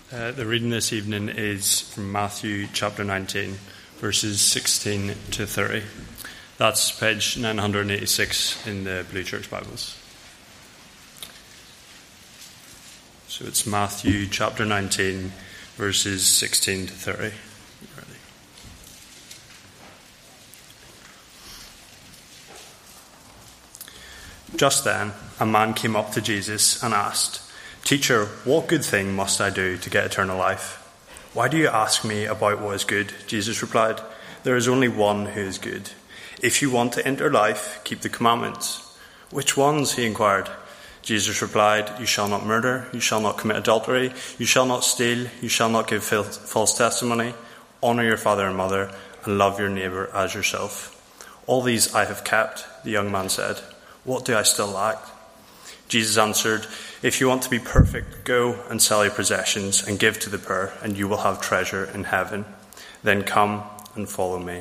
The reading this evening is from Matthew chapter 19, verses 16 to 30. That's page 986 in the Blue Church Bibles. So it's Matthew chapter 19, verses 16 to 30. Just then, a man came up to Jesus and asked, "Teacher, what good thing must I do to get eternal life?" "Why do you ask me about what is good?" Jesus replied. "There is only one who is good. If you want to enter life, keep the commandments." "Which ones?" he inquired. Jesus replied, "You shall not murder, you shall not commit adultery, you shall not steal, you shall not give false testimony, honor your father and mother, and love your neighbor as yourself." "All these I have kept," the young man said. "What do I still lack?" Jesus answered, "If you want to be perfect, go and sell your possessions and give to the poor, and you will have treasure in heaven. Then come and follow me."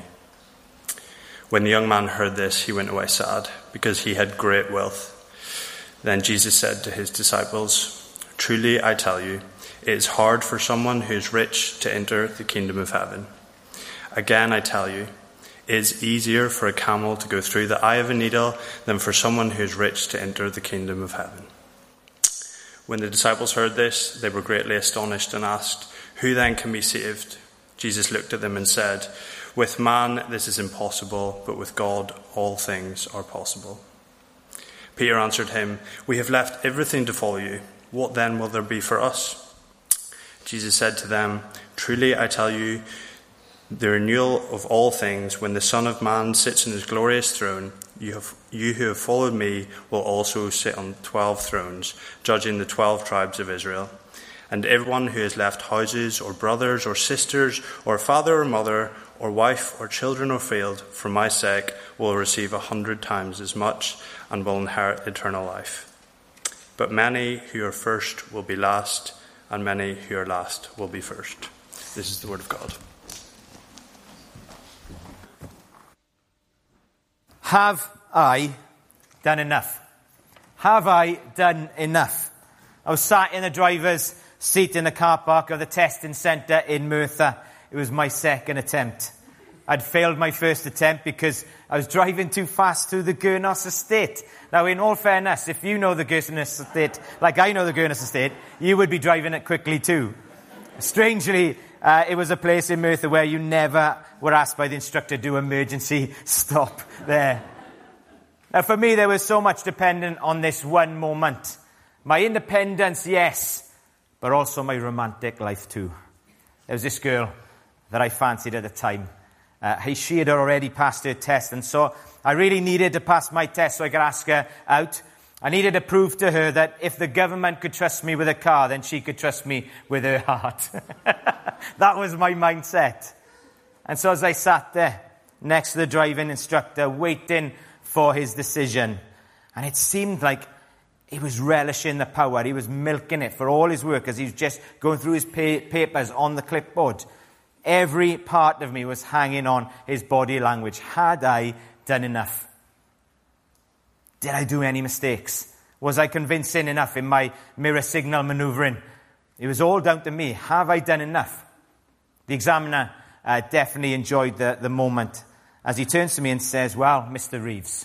When the young man heard this, he went away sad, because he had great wealth. Then Jesus said to his disciples, "Truly I tell you, it is hard for someone who is rich to enter the kingdom of heaven. Again I tell you, it is easier for a camel to go through the eye of a needle than for someone who is rich to enter the kingdom of heaven." When the disciples heard this, they were greatly astonished and asked, "Who then can be saved?" Jesus looked at them and said, "With man this is impossible, but with God all things are possible." Peter answered him, "We have left everything to follow you. What then will there be for us?" Jesus said to them, "Truly I tell you, the renewal of all things, when the Son of Man sits on his glorious throne, you who have followed me will also sit on 12 thrones, judging the 12 tribes of Israel. And everyone who has left houses or brothers or sisters or father or mother or wife or children or field for my sake will receive 100 times as much and will inherit eternal life. But many who are first will be last, and many who are last will be first." This is the word of God. Have I done enough? Have I done enough? I was sat in the driver's seat in the car park of the testing centre in Merthyr. It was my second attempt. I'd failed my first attempt because I was driving too fast through the Gurnos estate. Now, in all fairness, if you know the Gurnos estate, like I know the Gurnos estate, you would be driving it quickly too. Strangely, it was a place in Merthyr where you never were asked by the instructor to do emergency stop there. Now, for me, there was so much dependent on this one moment. My independence, yes, but also my romantic life too. There was this girl that I fancied at the time. She had already passed her test, and so I really needed to pass my test so I could ask her out. I needed to prove to her that if the government could trust me with a car, then she could trust me with her heart. That was my mindset. And so as I sat there next to the driving instructor, waiting for his decision, and it seemed like he was relishing the power. He was milking it for all his work as he was just going through his papers on the clipboard. Every part of me was hanging on his body language. Had I done enough? Did I do any mistakes? Was I convincing enough in my mirror signal manoeuvring? It was all down to me. Have I done enough? The examiner definitely enjoyed the moment as he turns to me and says, "Well, Mr. Reeves,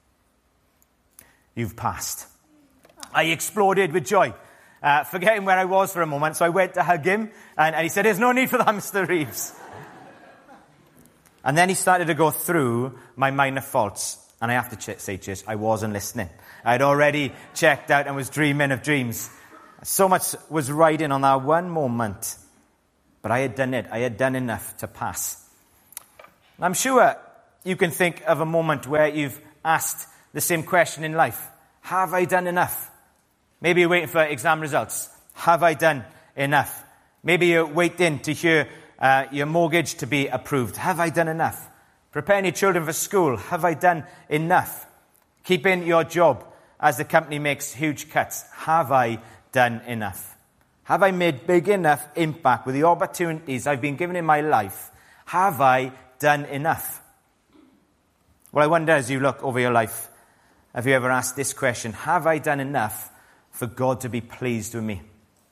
you've passed." I exploded with joy, forgetting where I was for a moment. So I went to hug him, and he said, "There's no need for that, Mr. Reeves." And then he started to go through my minor faults. And I have to say, church, I wasn't listening. I'd already checked out and was dreaming of dreams. So much was riding on that one moment. But I had done it. I had done enough to pass. And I'm sure you can think of a moment where you've asked the same question in life. Have I done enough? Maybe you're waiting for exam results. Have I done enough? Maybe you're waiting to hear your mortgage to be approved. Have I done enough? Preparing your children for school. Have I done enough? Keeping your job as the company makes huge cuts. Have I done enough? Have I made big enough impact with the opportunities I've been given in my life? Have I done enough? Well, I wonder as you look over your life, have you ever asked this question? Have I done enough for God to be pleased with me?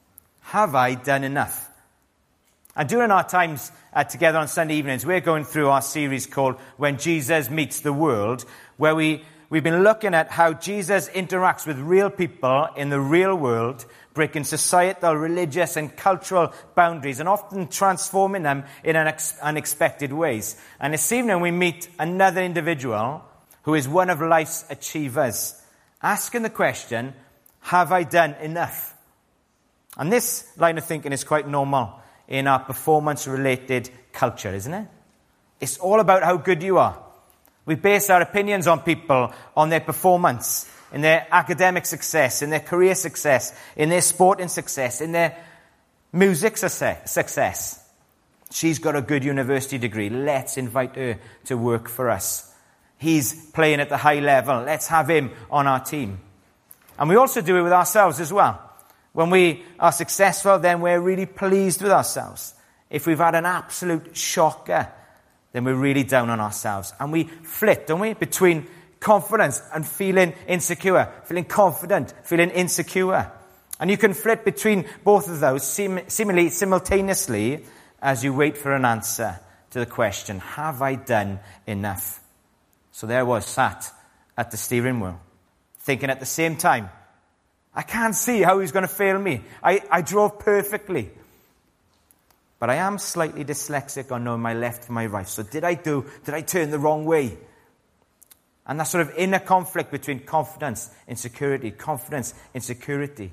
Have I done enough? And during our times together on Sunday evenings, we're going through our series called When Jesus Meets the World, where we've been looking at how Jesus interacts with real people in the real world, breaking societal, religious, and cultural boundaries, and often transforming them in unexpected ways. And this evening we meet another individual who is one of life's achievers, asking the question, have I done enough? And this line of thinking is quite normal in our performance-related culture, isn't it? It's all about how good you are. We base our opinions on people, on their performance, in their academic success, in their career success, in their sporting success, in their music success. She's got a good university degree. Let's invite her to work for us. He's playing at the high level. Let's have him on our team. And we also do it with ourselves as well. When we are successful, then we're really pleased with ourselves. If we've had an absolute shocker, then we're really down on ourselves. And we flit, don't we, between confidence and feeling insecure. Feeling confident, feeling insecure. And you can flit between both of those seemingly simultaneously as you wait for an answer to the question, have I done enough? So there I was, sat at the steering wheel, thinking at the same time, I can't see how he's going to fail me. I drove perfectly. But I am slightly dyslexic on knowing my left from my right. So did I turn the wrong way? And that sort of inner conflict between confidence, insecurity, confidence, insecurity.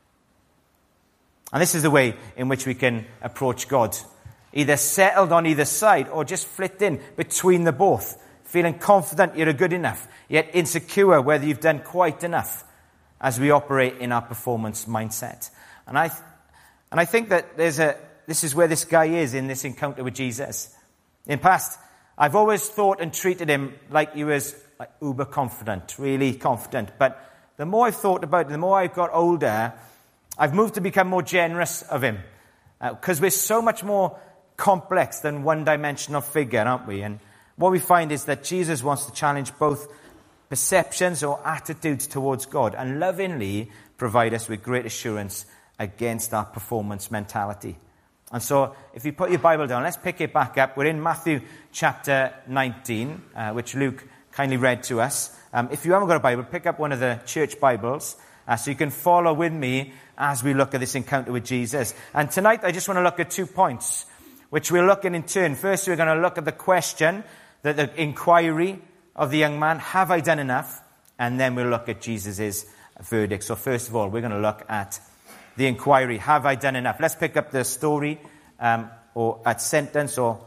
And this is the way in which we can approach God. Either settled on either side or just flit in between the both. Feeling confident you're good enough, yet insecure whether you've done quite enough, as we operate in our performance mindset. And I think that this is where this guy is in this encounter with Jesus. In the past, I've always thought and treated him like he was like uber confident, really confident. But the more I've thought about it, the more I've got older, I've moved to become more generous of him. Because we're so much more complex than one-dimensional figure, aren't we? And what we find is that Jesus wants to challenge both perceptions or attitudes towards God and lovingly provide us with great assurance against our performance mentality. And so if you put your Bible down, let's pick it back up. We're in Matthew chapter 19, which Luke kindly read to us. If you haven't got a Bible, pick up one of the church Bibles so you can follow with me as we look at this encounter with Jesus. And tonight I just want to look at 2 points, which we'll look at in turn. First, we're going to look at the question, the inquiry of the young man, have I done enough? And then we'll look at Jesus' verdict. So first of all, we're going to look at the inquiry, have I done enough? Let's pick up the story or at sentence or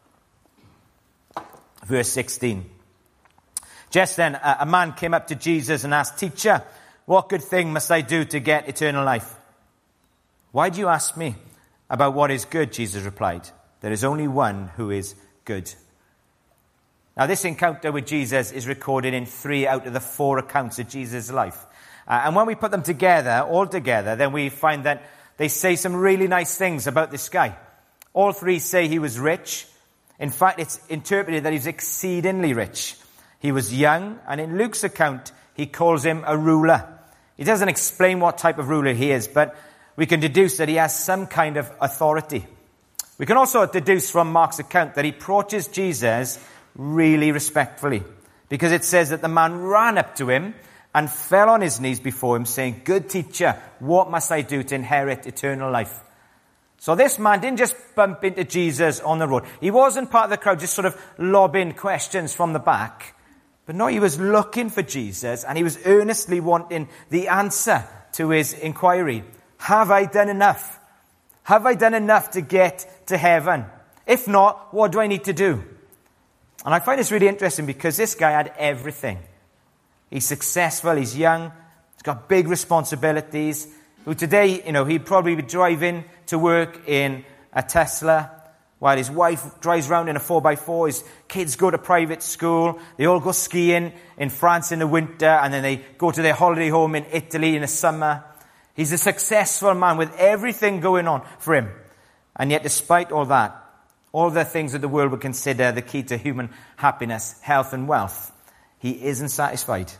verse 16. Just then, a man came up to Jesus and asked, Teacher, what good thing must I do to get eternal life? Why do you ask me about what is good? Jesus replied. There is only one who is good. Now, this encounter with Jesus is recorded in 3 out of the 4 accounts of Jesus' life. And when we put them together, all together, then we find that they say some really nice things about this guy. All 3 say he was rich. In fact, it's interpreted that he was exceedingly rich. He was young, and in Luke's account, he calls him a ruler. He doesn't explain what type of ruler he is, but we can deduce that he has some kind of authority. We can also deduce from Mark's account that he approaches Jesus really respectfully, because it says that the man ran up to him and fell on his knees before him, saying, Good teacher, what must I do to inherit eternal life? So this man didn't just bump into Jesus on the road. He wasn't part of the crowd just sort of lobbing questions from the back. But no, he was looking for Jesus, and he was earnestly wanting the answer to his inquiry. Have I done enough? Have I done enough to get to heaven? If not, what do I need to do? And I find this really interesting because this guy had everything. He's successful, he's young, he's got big responsibilities. Who today, he'd probably be driving to work in a Tesla while his wife drives around in a 4x4. His kids go to private school. They all go skiing in France in the winter, and then they go to their holiday home in Italy in the summer. He's a successful man with everything going on for him. And yet, despite all that, all the things that the world would consider the key to human happiness, health and wealth, he isn't satisfied.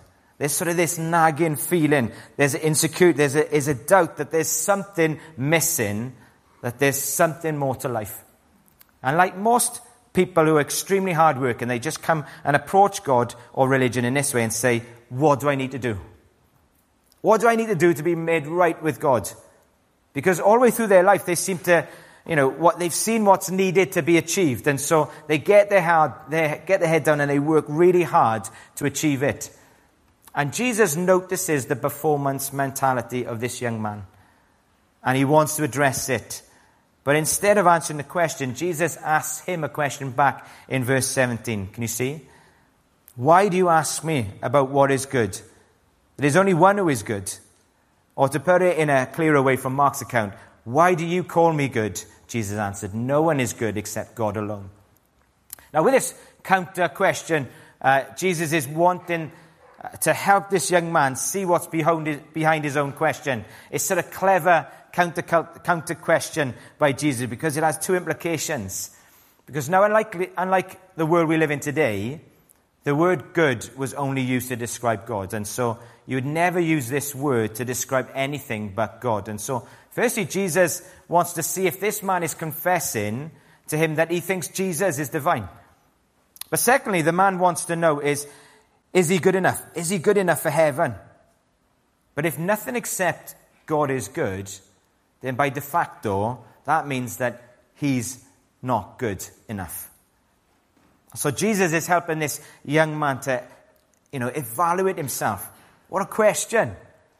There's sort of this nagging feeling. There's insecurity. There's a doubt that there's something missing, that there's something more to life. And like most people who are extremely hardworking, they just come and approach God or religion in this way and say, what do I need to do? What do I need to do to be made right with God? Because all the way through their life, they seem to, they've seen what's needed to be achieved. And so they get their head down and they work really hard to achieve it. And Jesus notices the performance mentality of this young man. And he wants to address it. But instead of answering the question, Jesus asks him a question back in verse 17. Can you see? Why do you ask me about what is good? There's only one who is good. Or to put it in a clearer way from Mark's account, why do you call me good? Jesus answered, no one is good except God alone. Now with this counter question, Jesus is wanting to help this young man see what's behind his own question. It's sort of clever counter question by Jesus because it has two implications. Because now, unlike the world we live in today, the word good was only used to describe God. And so you would never use this word to describe anything but God. And so, firstly, Jesus wants to see if this man is confessing to him that he thinks Jesus is divine. But secondly, the man wants to know is he good enough? Is he good enough for heaven? But if nothing except God is good, then by de facto, that means that he's not good enough. So Jesus is helping this young man to, evaluate himself. What a question.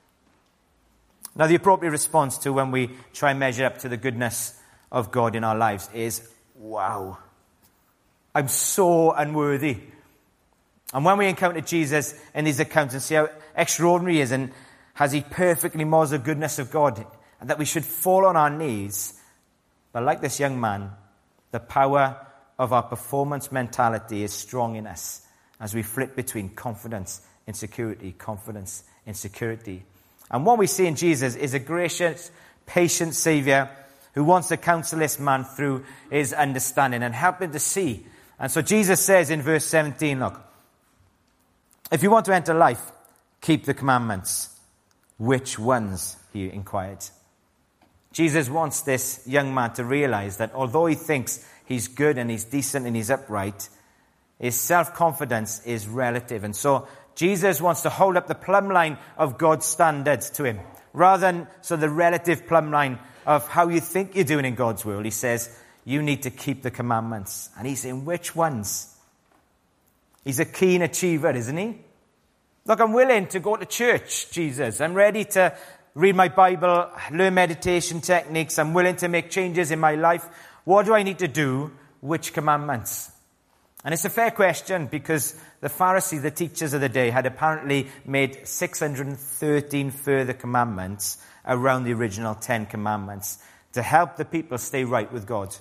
Now, the appropriate response to when we try and measure up to the goodness of God in our lives is, wow, I'm so unworthy. And when we encounter Jesus in these accounts and see how extraordinary he is and has he perfectly models the goodness of God, and that we should fall on our knees, but like this young man, the power of our performance mentality is strong in us as we flip between confidence, insecurity, confidence, insecurity. And what we see in Jesus is a gracious, patient Savior who wants to counsel this man through his understanding and help him to see. And so Jesus says in verse 17, look, if you want to enter life, keep the commandments. Which ones? He inquired. Jesus wants this young man to realize that although he thinks he's good and he's decent and he's upright, his self-confidence is relative. And so Jesus wants to hold up the plumb line of God's standards to him, rather than the relative plumb line of how you think you're doing in God's world. He says, you need to keep the commandments. And he's saying, which ones? He's a keen achiever, isn't he? Look, I'm willing to go to church, Jesus. I'm ready to read my Bible, learn meditation techniques. I'm willing to make changes in my life. What do I need to do? Which commandments? And it's a fair question because the Pharisees, the teachers of the day, had apparently made 613 further commandments around the original 10 commandments to help the people stay right with God.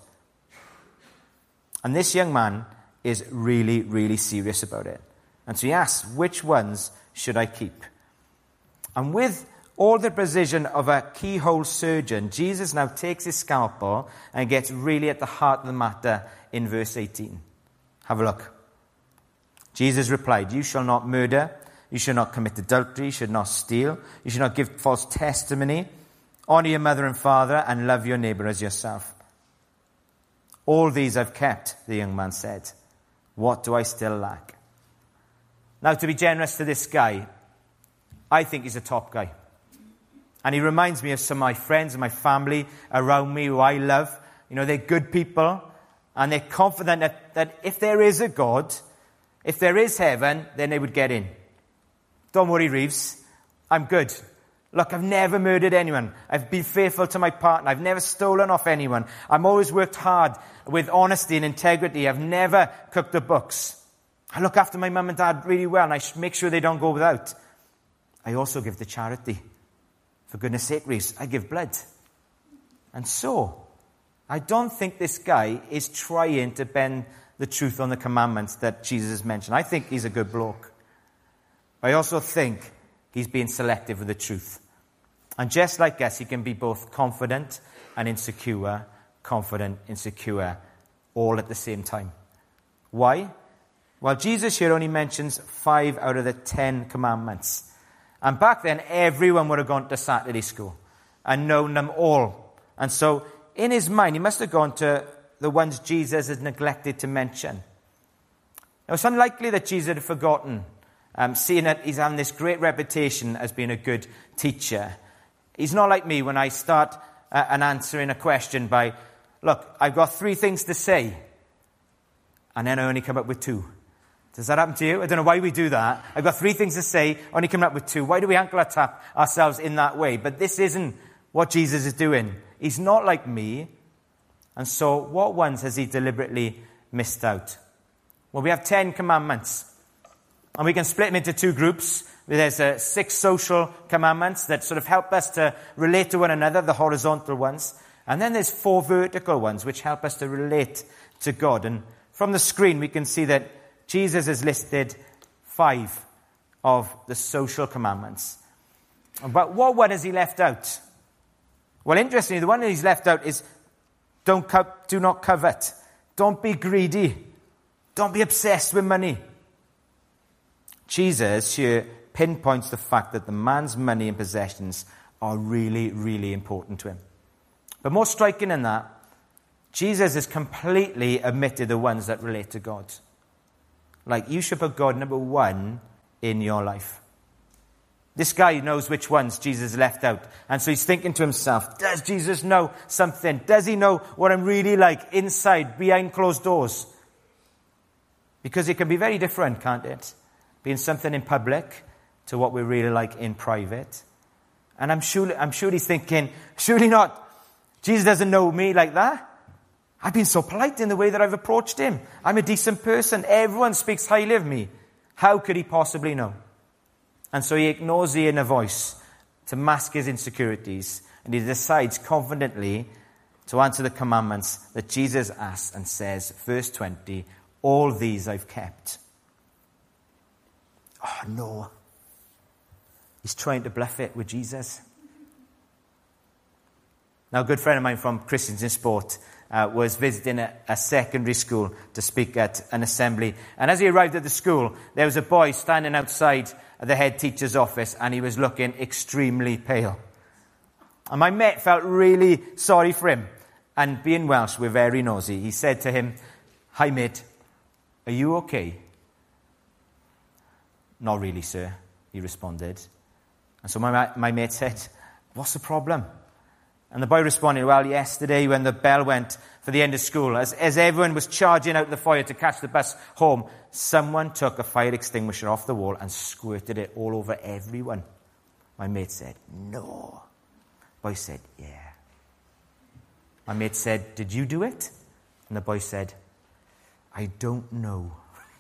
And this young man is really, really serious about it. And so he asks, which ones should I keep? And with all the precision of a keyhole surgeon, Jesus now takes his scalpel and gets really at the heart of the matter in verse 18. Have a look. Jesus replied, you shall not murder, you shall not commit adultery, you should not steal, you should not give false testimony, honor your mother and father, and love your neighbor as yourself. All these I've kept, the young man said. What do I still lack? Now, to be generous to this guy, I think he's a top guy. And he reminds me of some of my friends and my family around me who I love. They're good people. And they're confident that if there is a God, if there is heaven, then they would get in. Don't worry, Reeves. I'm good. Look, I've never murdered anyone. I've been faithful to my partner. I've never stolen off anyone. I've always worked hard with honesty and integrity. I've never cooked the books. I look after my mum and dad really well, and I make sure they don't go without. I also give to charity. For goodness sake, Reeves, I give blood. And so, I don't think this guy is trying to bend the truth on the commandments that Jesus has mentioned. I think he's a good bloke. I also think he's being selective with the truth. And just like us, he can be both confident and insecure, all at the same time. Why? Well, Jesus here only mentions 5 out of the 10 commandments. And back then, everyone would have gone to Saturday school and known them all. And so, in his mind, he must have gone to the ones Jesus has neglected to mention. Now, it's unlikely that Jesus had forgotten, seeing that he's having this great reputation as being a good teacher. He's not like me when I start an answering a question by, look, I've got 3 things to say, and then I only come up with 2. Does that happen to you? I don't know why we do that. I've got 3 things to say, only coming up with 2. Why do we ankle tap ourselves in that way? But this isn't what Jesus is doing. He's not like me. And so what ones has he deliberately missed out? Well, we have 10 commandments. And we can split them into 2 groups. There's 6 social commandments that sort of help us to relate to one another, the horizontal ones. And then there's 4 vertical ones which help us to relate to God. And from the screen we can see that Jesus has listed 5 of the social commandments. But what one has he left out? Well, interestingly, the one that he's left out is do not covet. Don't be greedy. Don't be obsessed with money. Jesus here pinpoints the fact that the man's money and possessions are really, really important to him. But more striking than that, Jesus has completely omitted the ones that relate to God. Like, you should put God number 1 in your life. This guy knows which ones Jesus left out. And so he's thinking to himself, does Jesus know something? Does he know what I'm really like inside, behind closed doors? Because it can be very different, can't it? Being something in public to what we're really like in private. And I'm sure he's thinking, surely not. Jesus doesn't know me like that. I've been so polite in the way that I've approached him. I'm a decent person. Everyone speaks highly of me. How could he possibly know? And so he ignores the inner voice to mask his insecurities. And he decides confidently to answer the commandments that Jesus asks and says, verse 20, all these I've kept. Oh, no. He's trying to bluff it with Jesus. Now, a good friend of mine from Christians in Sport was visiting a secondary school to speak at an assembly. And as he arrived at the school, there was a boy standing outside the head teacher's office, and he was looking extremely pale. And my mate felt really sorry for him. And being Welsh, we're very nosy. He said to him, "Hi, mate, are you okay?" "Not really, sir," he responded. And so my mate said, "What's the problem?" And the boy responded, "Well, yesterday when the bell went for the end of school, as everyone was charging out the foyer to catch the bus home, someone took a fire extinguisher off the wall and squirted it all over everyone." My mate said, "No." The boy said, "Yeah." My mate said, "Did you do it?" And the boy said, "I don't know."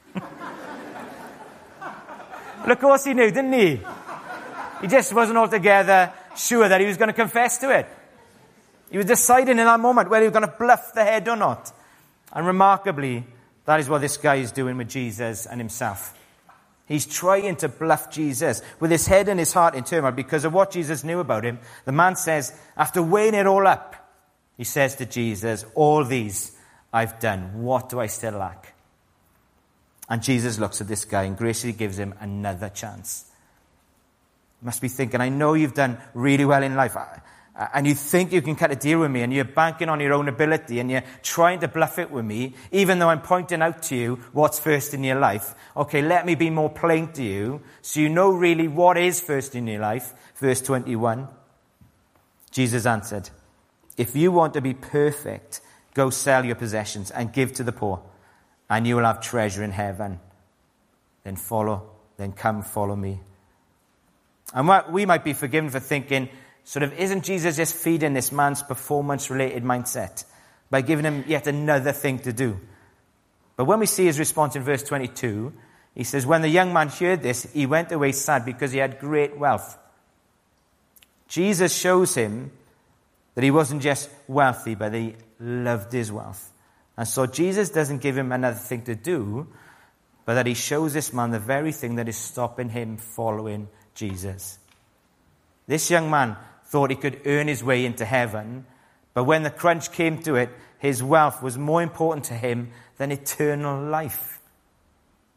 Well, of course he knew, didn't he? He just wasn't altogether sure that he was going to confess to it. He was deciding in that moment whether he was going to bluff the head or not. And remarkably, that is what this guy is doing with Jesus and himself. He's trying to bluff Jesus with his head and his heart in turmoil because of what Jesus knew about him. The man says, after weighing it all up, he says to Jesus, "All these I've done. What do I still lack?" And Jesus looks at this guy and graciously gives him another chance. You must be thinking, I know you've done really well in life, and you think you can cut a deal with me, and you're banking on your own ability, and you're trying to bluff it with me, even though I'm pointing out to you what's first in your life. Okay, let me be more plain to you, so you know really what is first in your life. Verse 21. Jesus answered, "If you want to be perfect, go sell your possessions and give to the poor, and you will have treasure in heaven. Then come follow me." And we might be forgiven for thinking, sort of, isn't Jesus just feeding this man's performance-related mindset by giving him yet another thing to do? But when we see his response in verse 22, he says, when the young man heard this, he went away sad because he had great wealth. Jesus shows him that he wasn't just wealthy, but he loved his wealth. And so Jesus doesn't give him another thing to do, but that he shows this man the very thing that is stopping him following Jesus. This young man thought he could earn his way into heaven, but when the crunch came to it, his wealth was more important to him than eternal life.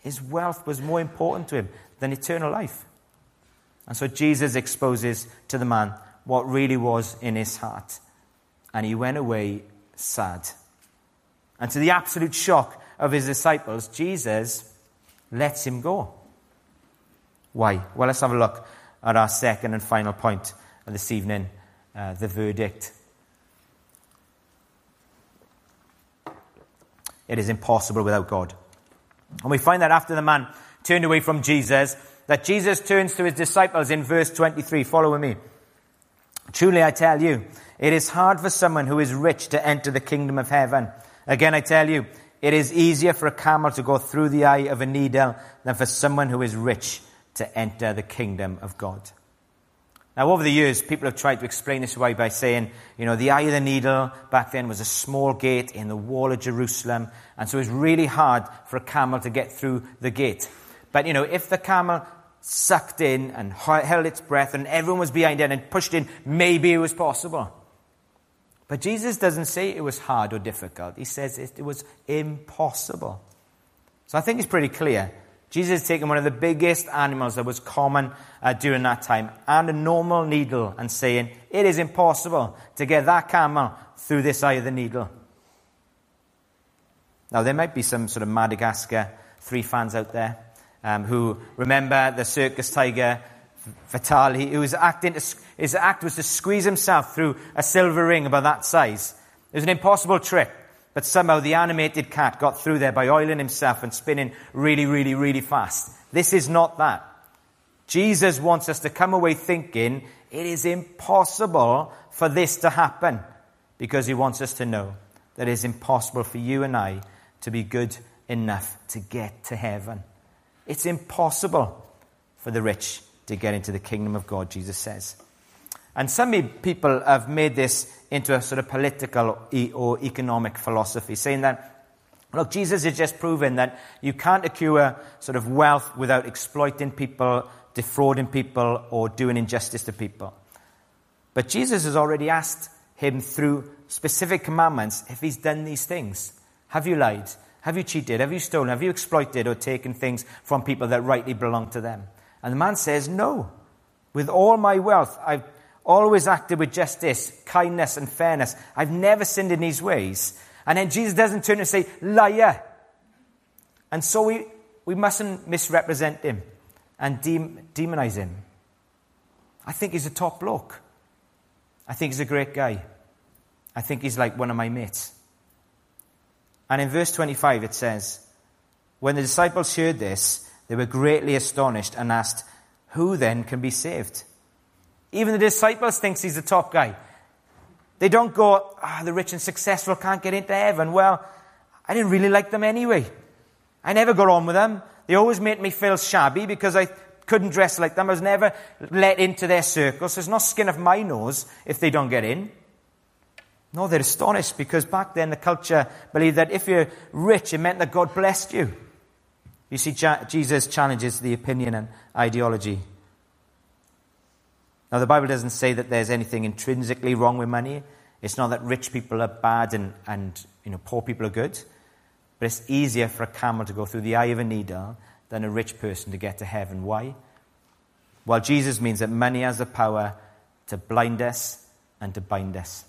His wealth was more important to him than eternal life. And so Jesus exposes to the man what really was in his heart. And he went away sad. And to the absolute shock of his disciples, Jesus lets him go. Why? Well, let's have a look at our second and final point of this evening, the verdict. It is impossible without God. And we find that after the man turned away from Jesus, that Jesus turns to his disciples in verse 23. Follow me. Truly I tell you, it is hard for someone who is rich to enter the kingdom of heaven. Again I tell you, it is easier for a camel to go through the eye of a needle than for someone who is rich to enter the kingdom of God. Now, over the years, people have tried to explain this away by saying, the eye of the needle back then was a small gate in the wall of Jerusalem, and so it was really hard for a camel to get through the gate. But, if the camel sucked in and held its breath and everyone was behind it and pushed in, maybe it was possible. But Jesus doesn't say it was hard or difficult. He says it was impossible. So I think it's pretty clear. Jesus has taken one of the biggest animals that was common during that time and a normal needle and saying, it is impossible to get that camel through this eye of the needle. Now, there might be some sort of Madagascar 3 fans out there who remember the circus tiger Vitali, his act was to squeeze himself through a silver ring about that size. It was an impossible trick. But somehow the animated cat got through there by oiling himself and spinning really, really, really fast. This is not that. Jesus wants us to come away thinking it is impossible for this to happen, because he wants us to know that it is impossible for you and I to be good enough to get to heaven. It's impossible for the rich to get into the kingdom of God, Jesus says. And some people have made this into a sort of political or economic philosophy, saying that, look, Jesus has just proven that you can't acquire sort of wealth without exploiting people, defrauding people, or doing injustice to people. But Jesus has already asked him through specific commandments if he's done these things. Have you lied? Have you cheated? Have you stolen? Have you exploited or taken things from people that rightly belong to them? And the man says, no. With all my wealth, I've always acted with justice, kindness, and fairness. I've never sinned in these ways. And then Jesus doesn't turn and say, liar. And so we mustn't misrepresent him and demonize him. I think he's a top bloke. I think he's a great guy. I think he's like one of my mates. And in verse 25 it says, when the disciples heard this, they were greatly astonished and asked, who then can be saved? Even the disciples think he's the top guy. They don't go, the rich and successful can't get into heaven. Well, I didn't really like them anyway. I never got on with them. They always made me feel shabby because I couldn't dress like them. I was never let into their circles. There's no skin off my nose if they don't get in. No, they're astonished because back then the culture believed that if you're rich, it meant that God blessed you. You see, Jesus challenges the opinion and ideology. Now, the Bible doesn't say that there's anything intrinsically wrong with money. It's not that rich people are bad and poor people are good. But it's easier for a camel to go through the eye of a needle than a rich person to get to heaven. Why? Well, Jesus means that money has the power to blind us and to bind us.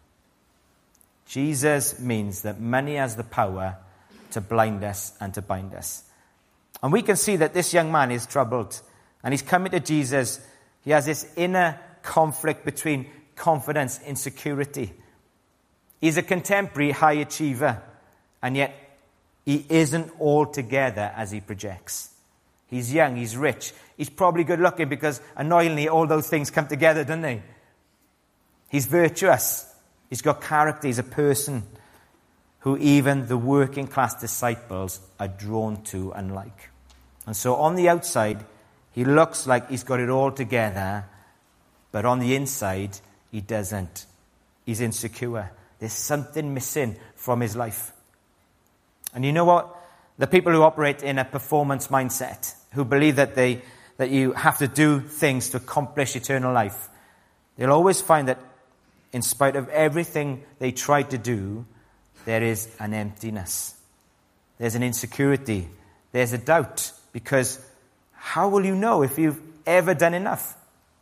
Jesus means that money has the power to blind us and to bind us. And we can see that this young man is troubled. And he's coming to Jesus. He has this inner conflict between confidence and insecurity. He's a contemporary high achiever, and yet he isn't altogether as he projects. He's young, he's rich, he's probably good looking because annoyingly all those things come together, don't they? He's virtuous, he's got character, he's a person who even the working class disciples are drawn to and like. And so on the outside, he looks like he's got it all together, but on the inside, he doesn't. He's insecure. There's something missing from his life. And you know what? The people who operate in a performance mindset, who believe that you have to do things to accomplish eternal life, they'll always find that in spite of everything they try to do, there is an emptiness. There's an insecurity there's a doubt, because how will you know if you've ever done enough?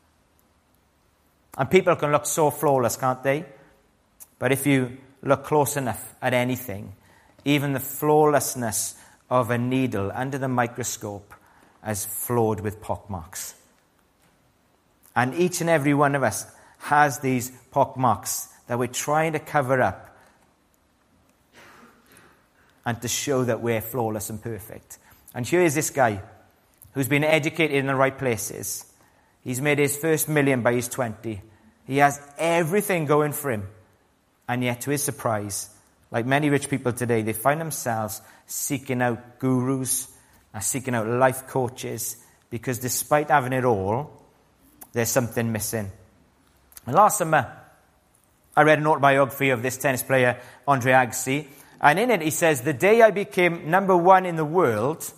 And people can look so flawless, can't they? But if you look close enough at anything, even the flawlessness of a needle under the microscope is flawed with pockmarks. And each and every one of us has these pockmarks that we're trying to cover up and to show that we're flawless and perfect. And here is this guy who's been educated in the right places. He's made his first million by his 20. He has everything going for him. And yet, to his surprise, like many rich people today, they find themselves seeking out gurus, seeking out life coaches, because despite having it all, there's something missing. And last summer, I read an autobiography of this tennis player, Andre Agassi, and in it he says, "The day I became number one in the world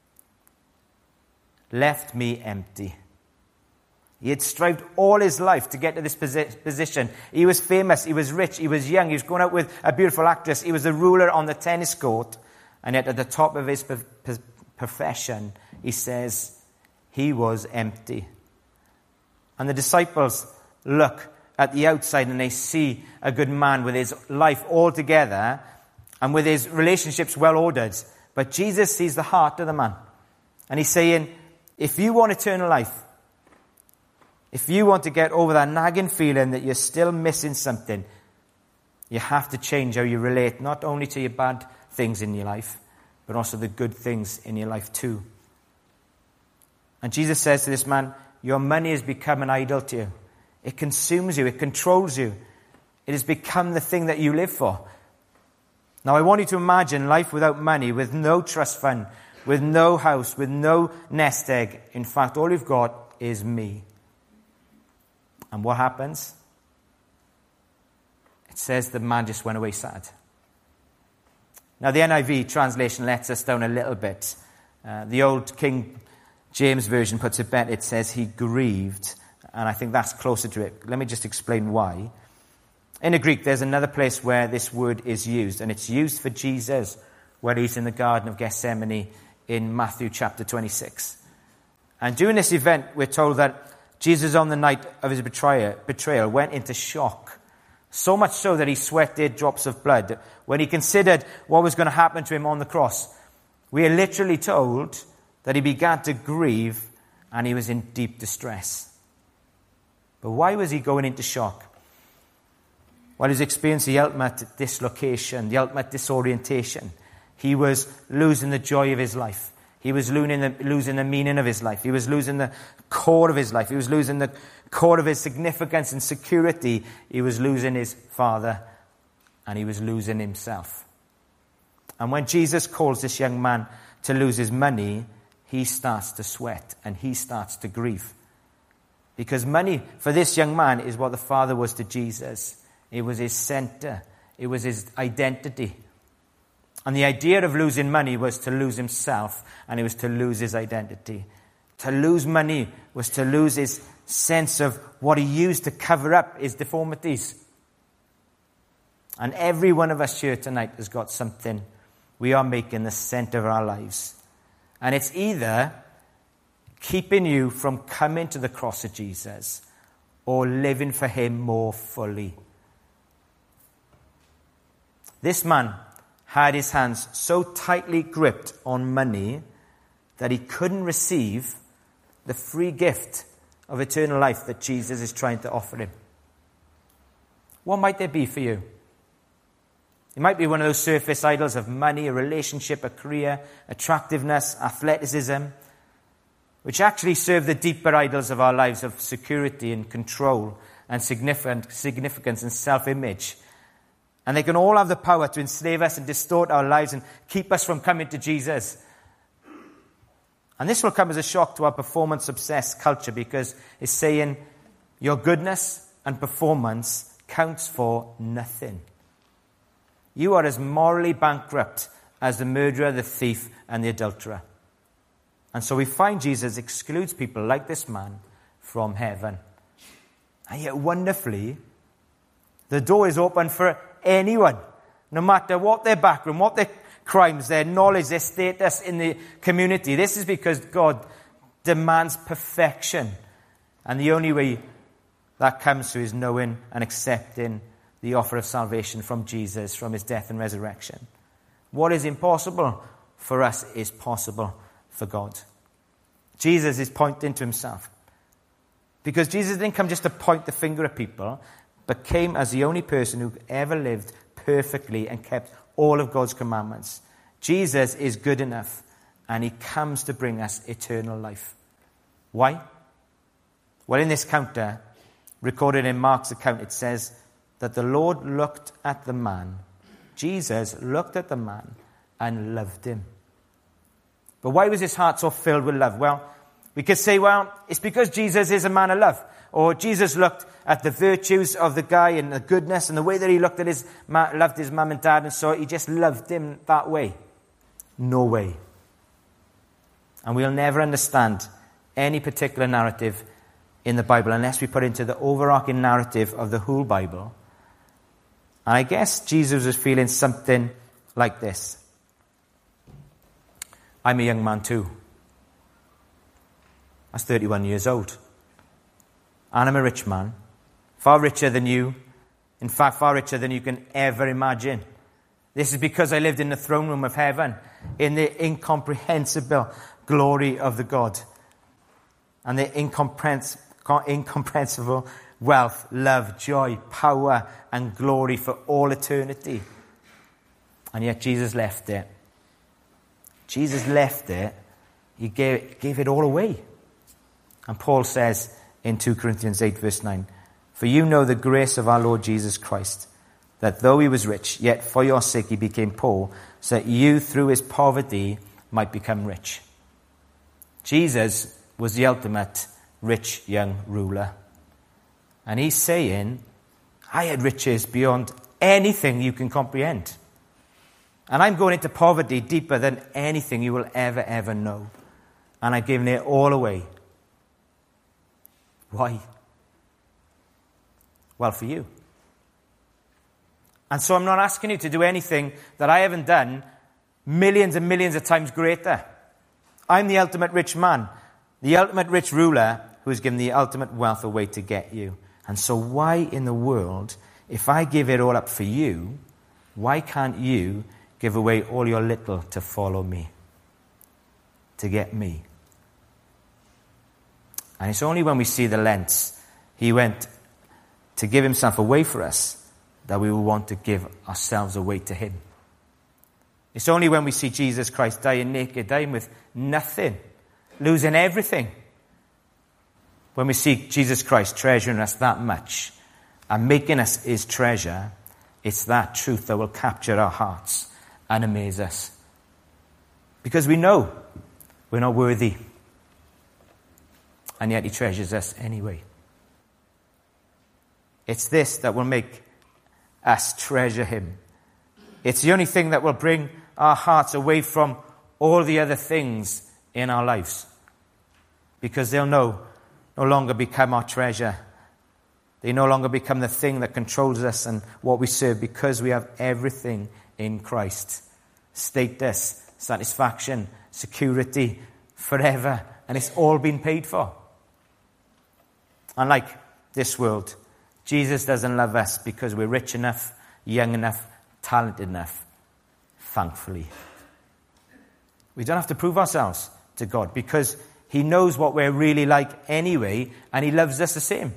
left me empty." He had strived all his life to get to this position. He was famous, he was rich, he was young, he was going out with a beautiful actress, he was a ruler on the tennis court, and yet at the top of his profession, he says, he was empty. And the disciples look at the outside and they see a good man with his life all together and with his relationships well ordered. But Jesus sees the heart of the man. And he's saying, if you want eternal life, if you want to get over that nagging feeling that you're still missing something, you have to change how you relate, not only to your bad things in your life, but also the good things in your life too. And Jesus says to this man, your money has become an idol to you. It consumes you. It controls you. It has become the thing that you live for. Now I want you to imagine life without money, with no trust fund, with no house, with no nest egg. In fact, all you've got is me. And what happens? It says the man just went away sad. Now the NIV translation lets us down a little bit. The old King James Version puts it better. It says he grieved. And I think that's closer to it. Let me just explain why. In the Greek, there's another place where this word is used. And it's used for Jesus when he's in the Garden of Gethsemane in Matthew chapter 26. And during this event, we're told that Jesus, on the night of his betrayal, went into shock. So much so that he sweated drops of blood. When he considered what was going to happen to him on the cross, we are literally told that he began to grieve and he was in deep distress. But why was he going into shock? Well, he was experiencing the ultimate dislocation, the ultimate disorientation. He was losing the joy of his life. He was losing the meaning of his life. He was losing the core of his life. He was losing the core of his significance and security. He was losing his Father, and he was losing himself. And when Jesus calls this young man to lose his money, he starts to sweat and he starts to grieve. Because money for this young man is what the Father was to Jesus. It was his center. It was his identity. And the idea of losing money was to lose himself, and it was to lose his identity. To lose money was to lose his sense of what he used to cover up his deformities. And every one of us here tonight has got something we are making the center of our lives. And it's either keeping you from coming to the cross of Jesus or living for him more fully. This man had his hands so tightly gripped on money that he couldn't receive the free gift of eternal life that Jesus is trying to offer him. What might there be for you? It might be one of those surface idols of money, a relationship, a career, attractiveness, athleticism, which actually serve the deeper idols of our lives of security and control and significance and self-image. And they can all have the power to enslave us and distort our lives and keep us from coming to Jesus. And this will come as a shock to our performance-obsessed culture, because it's saying your goodness and performance counts for nothing. You are as morally bankrupt as the murderer, the thief, and the adulterer. And so we find Jesus excludes people like this man from heaven. And yet wonderfully, the door is open for anyone, no matter what their background, what their crimes, their knowledge, their status in the community. This is because God demands perfection. And the only way that comes through is knowing and accepting the offer of salvation from Jesus, from his death and resurrection. What is impossible for us is possible for God. Jesus is pointing to himself. Because Jesus didn't come just to point the finger at people, but came as the only person who ever lived perfectly and kept all of God's commandments. Jesus is good enough, and he comes to bring us eternal life. Why? Well, in this counter, recorded in Mark's account, it says that the Lord looked at the man. Jesus looked at the man and loved him. But why was his heart so filled with love? Well, we could say, well, it's because Jesus is a man of love. Or Jesus looked at the virtues of the guy and the goodness and the way that he looked at loved his mum and dad, and so he just loved him that way. No way. And we'll never understand any particular narrative in the Bible unless we put it into the overarching narrative of the whole Bible. And I guess Jesus was feeling something like this. I'm a young man too. I was 31 years old. And I'm a rich man. Far richer than you. In fact, far richer than you can ever imagine. This is because I lived in the throne room of heaven, in the incomprehensible glory of the God. And the incomprehensible wealth, love, joy, power, and glory for all eternity. And yet Jesus left it. Jesus left it. He gave it all away. And Paul says in 2 Corinthians 8 verse 9, for you know the grace of our Lord Jesus Christ, that though he was rich, yet for your sake he became poor, so that you through his poverty might become rich. Jesus was the ultimate rich young ruler. And he's saying, I had riches beyond anything you can comprehend. And I'm going into poverty deeper than anything you will ever know. And I've given it all away. Why? Well, for you. And so I'm not asking you to do anything that I haven't done millions and millions of times greater. I'm the ultimate rich man, the ultimate rich ruler who has given the ultimate wealth away to get you. And so why in the world, if I give it all up for you, why can't you give away all your little to follow me, to get me? And it's only when we see the lengths he went to give himself away for us that we will want to give ourselves away to him. It's only when we see Jesus Christ dying naked, dying with nothing, losing everything, when we see Jesus Christ treasuring us that much and making us his treasure, it's that truth that will capture our hearts and amaze us. Because we know we're not worthy. And yet he treasures us anyway. It's this that will make us treasure him. It's the only thing that will bring our hearts away from all the other things in our lives. Because they'll no longer become our treasure. They no longer become the thing that controls us and what we serve, because we have everything in Christ. Status, satisfaction, security, forever. And it's all been paid for. Unlike this world, Jesus doesn't love us because we're rich enough, young enough, talented enough. Thankfully. We don't have to prove ourselves to God because he knows what we're really like anyway, and he loves us the same.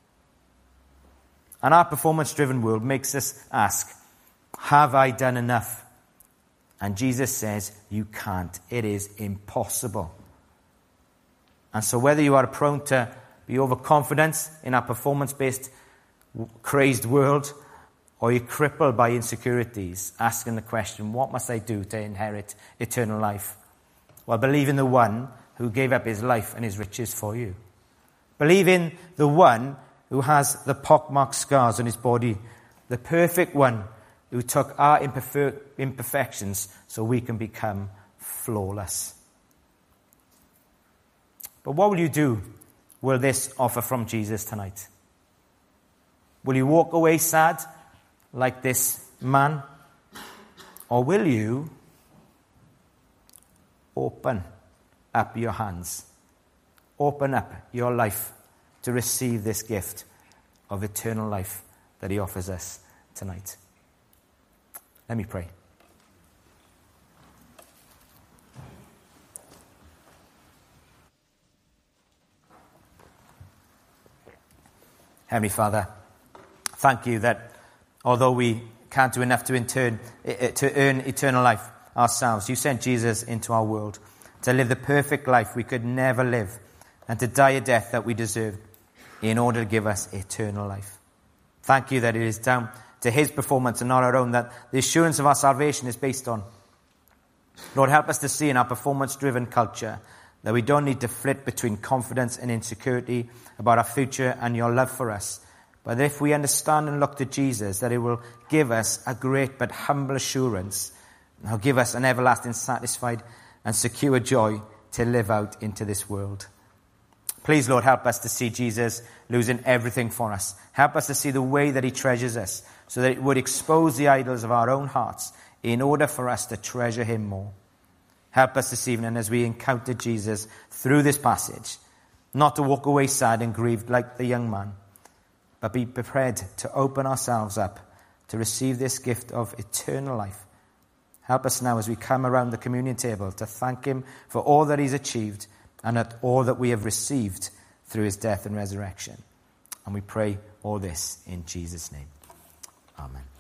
And our performance-driven world makes us ask, have I done enough? And Jesus says, you can't. It is impossible. And so whether you are prone to be overconfident in our performance-based, crazed world, or you're crippled by insecurities, asking the question, what must I do to inherit eternal life? Well, believe in the one who gave up his life and his riches for you. Believe in the one who has the pockmarked scars on his body, the perfect one who took our imperfections so we can become flawless. But what will you do with this offer from Jesus tonight? Will you walk away sad like this man? Or will you open up your hands. Open up your life to receive this gift of eternal life that he offers us tonight. Let me pray. Heavenly Father, thank you that although we can't do enough to earn eternal life ourselves, you sent Jesus into our world to live the perfect life we could never live and to die a death that we deserved in order to give us eternal life. Thank you that it is down to his performance and not our own that the assurance of our salvation is based on. Lord, help us to see in our performance-driven culture that we don't need to flit between confidence and insecurity about our future and your love for us. But if we understand and look to Jesus, that it will give us a great but humble assurance. And he'll give us an everlasting satisfied and secure joy to live out into this world. Please, Lord, help us to see Jesus losing everything for us. Help us to see the way that he treasures us so that it would expose the idols of our own hearts in order for us to treasure him more. Help us this evening as we encounter Jesus through this passage, not to walk away sad and grieved like the young man, but be prepared to open ourselves up to receive this gift of eternal life. Help us now as we come around the communion table to thank him for all that he's achieved and at all that we have received through his death and resurrection. And we pray all this in Jesus' name. Amen.